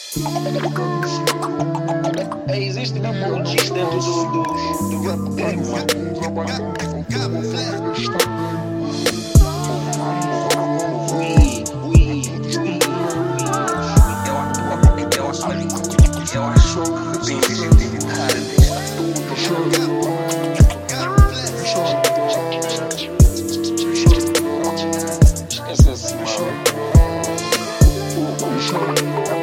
Existe mesmo um diz dentro do rap game, mano. Eu acho bem visibilidade. Esquece esse mano.